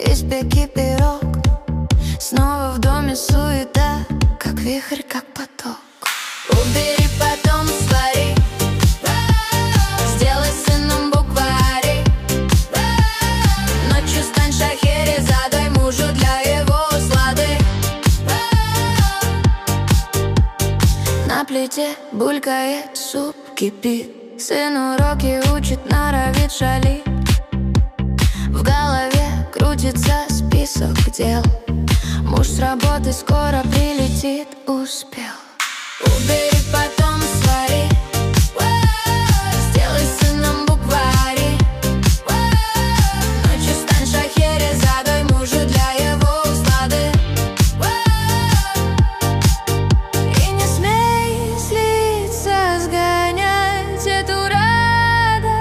испеки пирог. Снова в доме суета, как вихрь, как поток. Убери, потом свари, сделай сыном буквари. Ночью стань шахери, задай мужу для его услады. На плите булькает, суп кипит, сын уроки учит, норовит шалить. В голове крутится список дел, муж с работы скоро прилетит, успел. Убери потом